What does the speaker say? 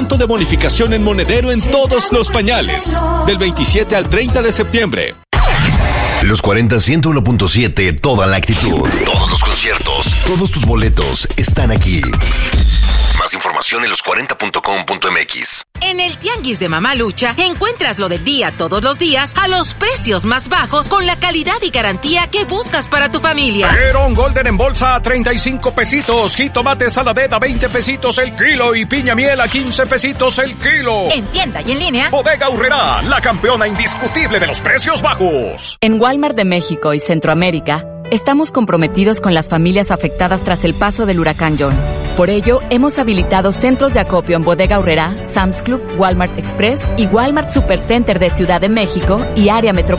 10% de bonificación en monedero en todos los pañales. Del 27 al 30 de septiembre. Los 40 101.7, toda la actitud. Todos los conciertos, todos tus boletos están aquí. Más información en los40.com.mx. En el Tianguis de Mamalucha encuentras lo del día todos los días a los precios más bajos con la calidad y garantía que buscas para tu familia. Perón Golden en bolsa a 35 pesitos, jitomate saladera a 20 pesitos el kilo y piña miel a 15 pesitos el kilo. En tienda y en línea. Bodega Aurrerá, la campeona indiscutible de los precios bajos. En Walmart de México y Centroamérica, estamos comprometidos con las familias afectadas tras el paso del huracán John. Por ello, hemos habilitado centros de acopio en Bodega Aurrerá, Sam's Club, Walmart Express y Walmart Supercenter de Ciudad de México y área metropolitana.